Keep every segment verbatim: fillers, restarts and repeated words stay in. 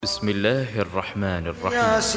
بسم الله الرحمن الرحيم.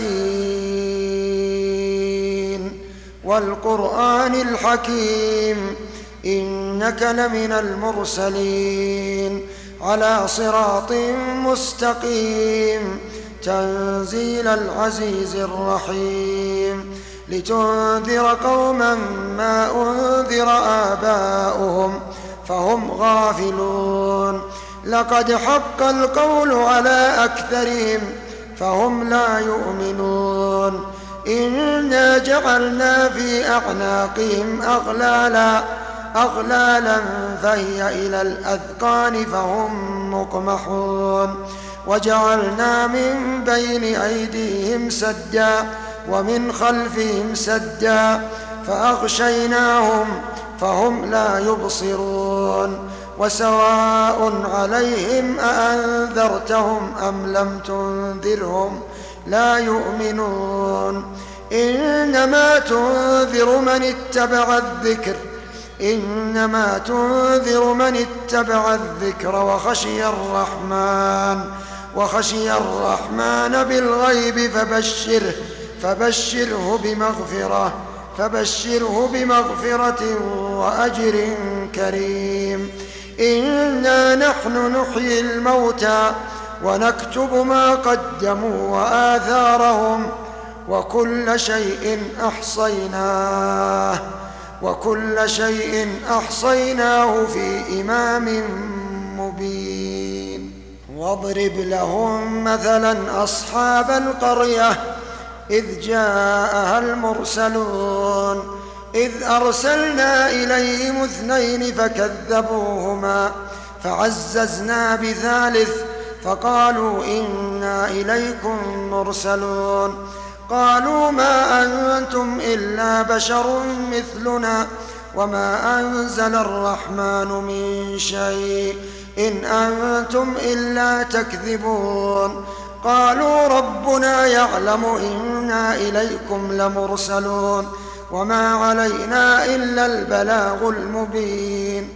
ياسين والقرآن الحكيم إنك لمن المرسلين على صراط مستقيم تنزيل العزيز الرحيم لتنذر قوما ما أنذر آباؤهم فهم غافلون لقد حق القول على أكثرهم فهم لا يؤمنون إنا جعلنا في أعناقهم أغلالا أغلالا فهي إلى الأذقان فهم مقمحون وجعلنا من بين أيديهم سدا ومن خلفهم سدا فأغشيناهم فهم لا يبصرون وسواء عليهم أأنذرتهم أم لم تنذرهم لا يؤمنون إنما تنذر من اتبع الذكر إنما تنذر من اتبع الذكر وخشي الرحمن وخشي الرحمن بالغيب فبشره فبشره بمغفرة فبشره بمغفرة وأجر كريم إنا نحن نحيي الموتى ونكتب ما قدموا وآثارهم وكل شيء أحصيناه وكل شيء أحصيناه في إمام مبين واضرب لهم مثلا أصحاب القرية إذ جاءها المرسلون إذ أرسلنا إليهم اثنين فكذبوهما فعززنا بثالث فقالوا إنا إليكم مرسلون قالوا ما أنتم إلا بشر مثلنا وما أنزل الرحمن من شيء إن أنتم إلا تكذبون قالوا ربنا يعلم إنا إليكم لمرسلون وما علينا إلا البلاغ المبين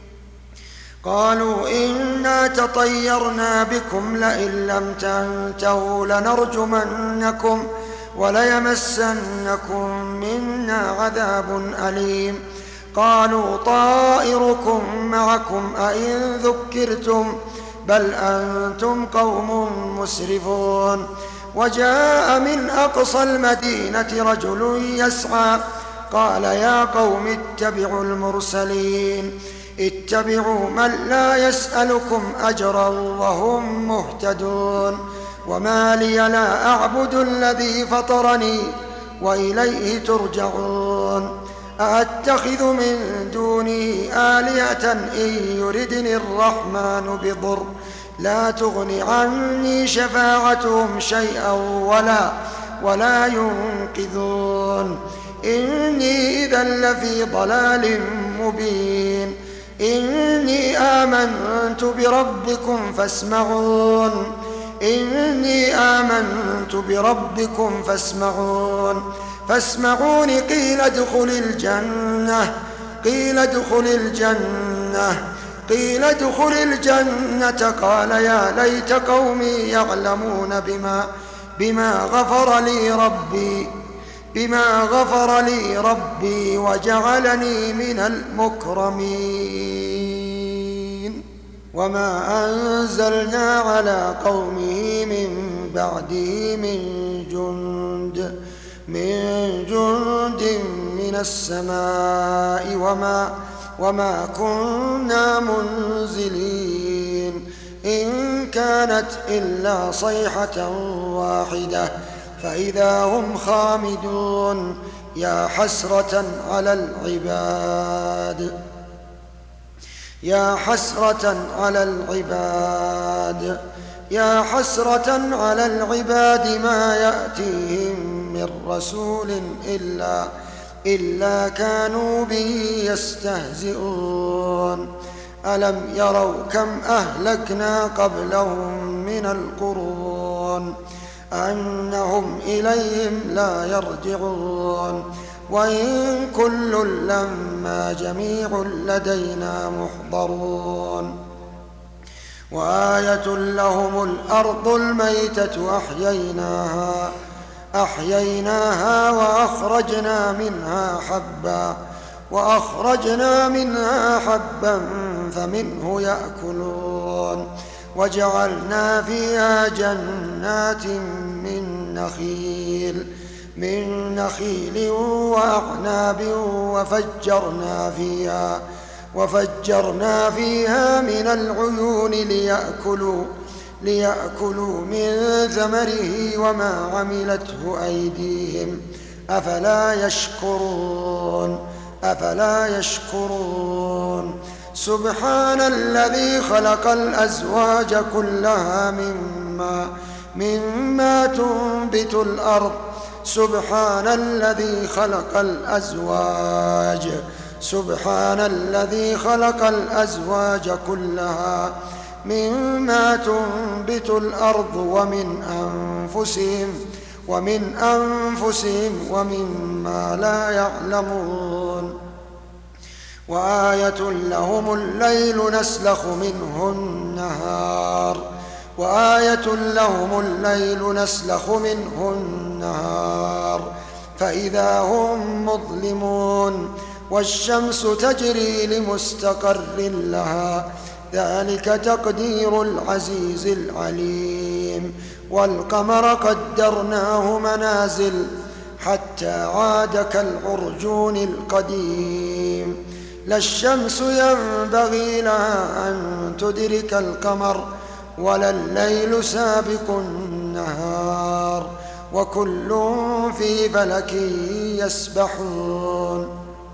قالوا إنا تطيرنا بكم لئن لم تنتهوا لنرجمنكم وليمسنكم منا عذاب أليم قالوا طائركم معكم أئن ذكرتم بل أنتم قوم مسرفون وجاء من أقصى المدينة رجل يسعى قال يا قوم اتبعوا المرسلين اتبعوا من لا يسألكم أجرا وهم مهتدون وما لي لا أعبد الذي فطرني وإليه ترجعون أأتخذ من دونه آلهة إن يردني الرحمن بضر لا تغن عني شفاعتهم شيئا ولا ولا ينقذون إني إذا لفي ضلال مبين إني آمنت بربكم فاسمعون إني آمنت بربكم فاسمعون فاسمعون قيل ادخل الجنة قيل ادخل الجنة قيل ادخل الجنة قال يا ليت قومي يعلمون بما بما غفر لي ربي بما غفر لي ربي وجعلني من المكرمين وما أنزلنا على قومه من بعده من جند من جند من السماء وما وما كنا منزلين إن كانت إلا صيحة واحدة فإذا هم خامدون يا حسرة على العباد يا حسرة على العباد يا حسرة على العباد ما يأتيهم من رسول إلا إلا كانوا به يستهزئون ألم يروا كم أهلكنا قبلهم من القرون أنهم إليهم لا يرجعون وإن كل لما جميع لدينا محضرون وآية لهم الأرض الميتة أحييناها أحييناها وأخرجنا منها حبا وأخرجنا منها حبا فمنه يأكلون وجعلنا فيها جنات من نخيل من نخيل وأعناب وفجرنا فيها وفجرنا فيها من العيون ليأكلوا ليأكلوا من ثمره وما عملته أيديهم أفلا يشكرون أفلا يشكرون سبحان الذي خلق الأزواج كلها مما مما تنبت الأرض سبحان الذي خلق الأزواج سبحان الذي خلق الأزواج كلها مما تنبت الأرض ومن أنفسهم ومن أنفسهم ومما لا يعلمون وآية لهم الليل نسلخ منه النهار وآية لهم الليل نسلخ منه النهار فإذا هم مظلمون والشمس تجري لمستقر لها ذلك تقدير العزيز العليم والقمر قدرناه منازل حتى عاد كالعرجون القديم لا الشمس ينبغي لها أن تدرك القمر ولا الليل سابق النهار وكل في فلك يسبحون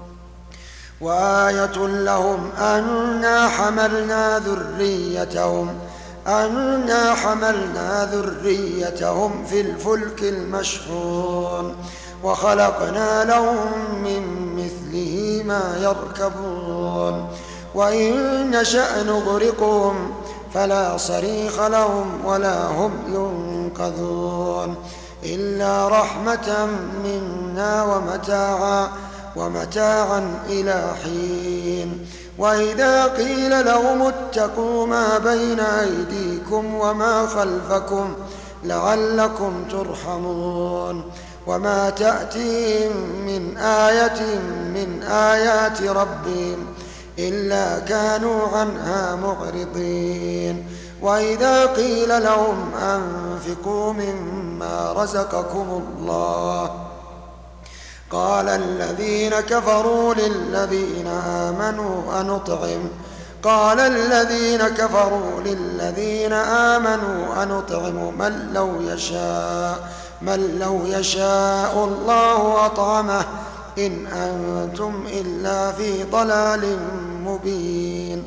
وآية لهم أنا حملنا ذريتهم أنا حملنا ذريتهم في الفلك المشحون وخلقنا لهم من مثله ما يركبون وإن نشأ نغرقهم فلا صريخ لهم ولا هم ينقذون إلا رحمة منا ومتاعا ومتاعا إلى حين وإذا قيل لهم اتقوا ما بين أيديكم وما خلفكم لعلكم ترحمون وما تأتيهم من آية من آيات ربهم إلا كانوا عنها معرضين وإذا قيل لهم أنفقوا مما رزقكم الله قال الذين كفروا للذين آمنوا أنطعم قال الذين كفروا للذين آمنوا أنطعم من لو يشاء من لو يشاء الله أطعمه إن أنتم إلا في ضلال مبين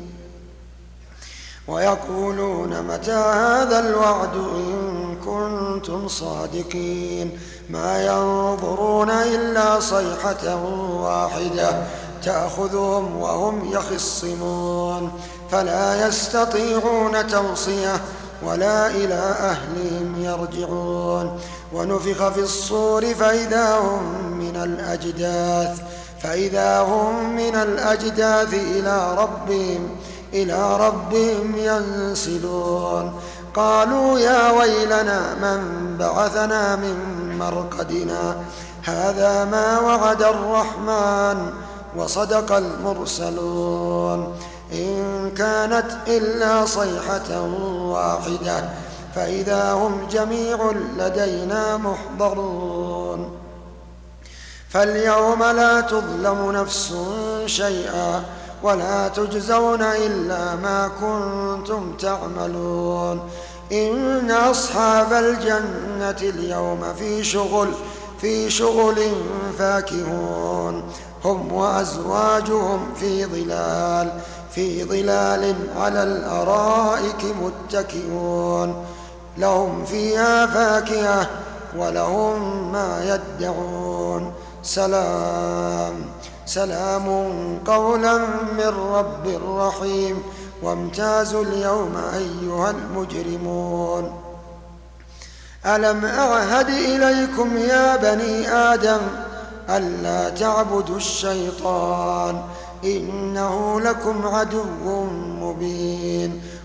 ويقولون متى هذا الوعد إن كنتم صادقين ما ينظرون إلا صيحة واحدة تأخذهم وهم يخصمون فلا يستطيعون توصية ولا إلى أهلهم يرجعون ونفخ في الصور فإذا هم من الأجداث فإذا هم من الأجداث إلى ربهم إلى ربهم ينسلون قالوا يا ويلنا من بعثنا من مرقدنا هذا ما وعد الرحمن وصدق المرسلون إن كانت إلا صيحة واحدة فإذا هم جميع لدينا محضرون فاليوم لا تظلم نفس شيئا ولا تجزون إلا ما كنتم تعملون إن أصحاب الجنة اليوم في شغل في شغل فاكهون هم وأزواجهم في ظلال في ظلال على الأرائك متكئون لهم فيها فاكهة ولهم ما يدعون سلام سلام قولا من رب رحيم وامتازوا اليوم أيها المجرمون ألم أعهد إليكم يا بني آدم ألا تعبدوا الشيطان إنه لكم عدو مبين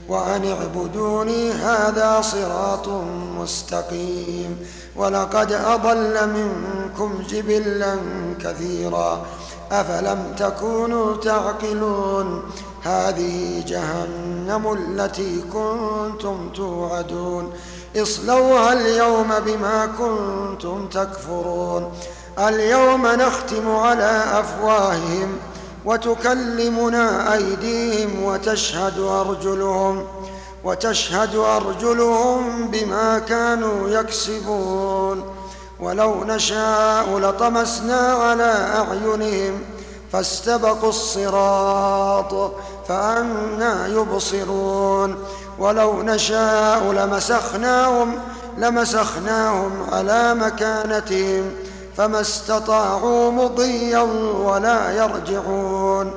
وأن اعبدوني هذا صراط مستقيم. ولقد أضل منكم جبلا كثيرا أفلم تكونوا تعقلون. هذه جهنم التي كنتم توعدون اصلوها اليوم بما كنتم تكفرون. اليوم نختم على أفواههم وتكلمنا أيديهم وتشهد أرجلهم وتشهد أرجلهم بما كانوا يكسبون. ولو نشاء لطمسنا على أعينهم فاستبقوا الصراط فأنى يبصرون. ولو نشاء لمسخناهم لمسخناهم على مكانتهم فما استطاعوا مضيا ولا يرجعون.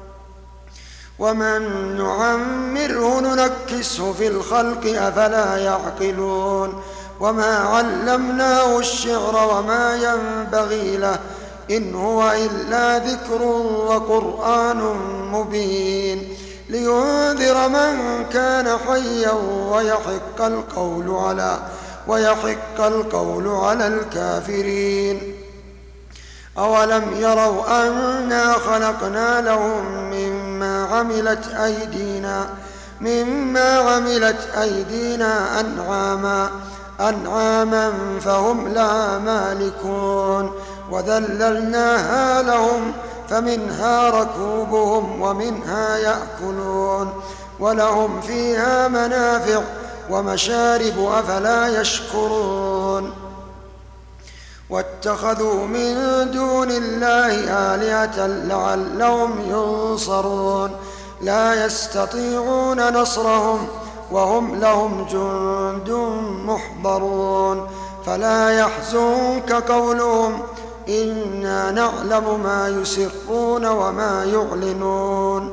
ومن نعمره ننكسه في الخلق أفلا يعقلون. وما علمناه الشعر وما ينبغي له إن هو إلا ذكر وقرآن مبين لينذر من كان حيا ويحق القول على ويحق القول على الكافرين. أولم يروا أنا خلقنا لهم مما عملت أيدينا مما عملت أيدينا أنعاما أنعاما فهم لها مالكون. وذللناها لهم فمنها ركوبهم ومنها يأكلون ولهم فيها منافع ومشارب أفلا يشكرون. واتخذوا من دون الله آلهة لعلهم ينصرون لا يستطيعون نصرهم وهم لهم جند محضرون. فلا يحزنك قولهم إنا نعلم ما يسرون وما يعلنون.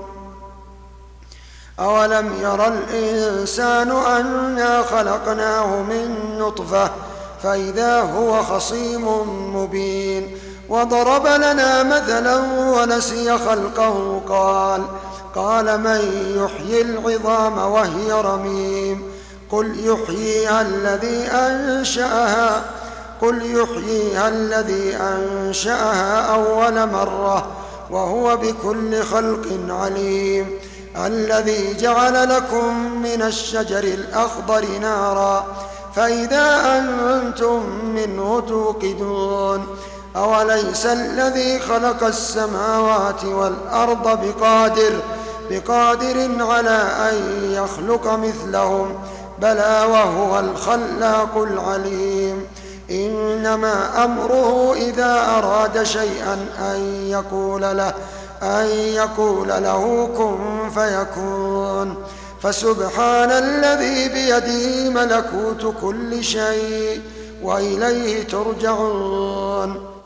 أولم يرى الإنسان أنا خلقناه من نطفة فإذا هو خصيم مبين. وضرب لنا مثلا ونسي خلقه قال قال من يحيي العظام وهي رميم قل يحييها الذي أنشأها قل يحييها الذي أنشأها أول مرة وهو بكل خلق عليم. الذي جعل لكم من الشجر الأخضر نارا فإذا أنتم منه توقدون. أوليس الذي خلق السماوات والأرض بقادر بقادر على أن يخلق مثلهم بلى وهو الخلاق العليم. إنما أمره إذا أراد شيئا أن يقول له أن يقول له كن فيكون. فسبحان الذي بيده ملكوت كل شيء وإليه ترجعون.